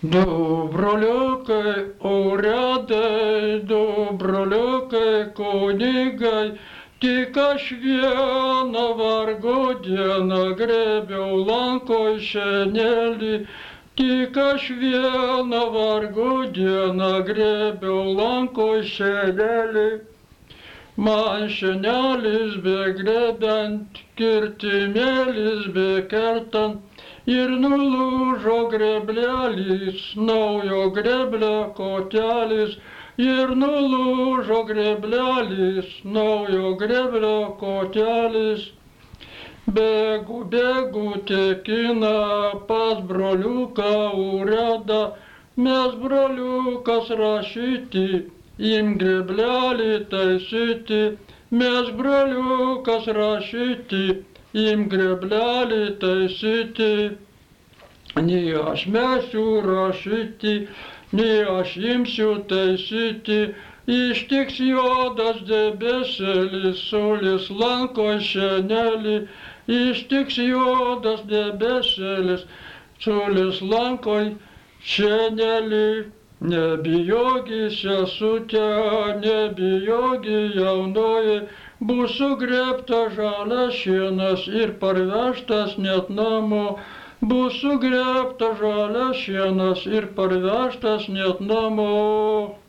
Du broliukai urėdai, du broliukai kunigai, tik aš vieną vargo dieną grėbiau lankoj šienelį, tik aš vieną vargo dieną grėbiau lankoj šienelį. Man šienelis begrėbiant, kirtimėlis bekertant, ir nulūžo grėblelis, naujo grėblio kotelis, ir nulūžo grėblelis, naujo grėblio kotelis. Bėgu, bėgu tekina pas broliuką urėdą, mes broliukas rašyti, im grėblelį taisyti, mes broliukas rašyti, im grėblelį taisyti. Nei aš mesiu rašyti, nei aš imsiu taisyti, ištiks juodas debeselis, sulis lankoj šienelį, ištiks juodas debeselis, sulis lankoj šienelį. Nebijogi sesute, nebijogi jaunoji, bus sugrėbtas žalias šienas ir parvežtas net namo, bus sugrėbtas žalias šienas ir parvežtas net namo.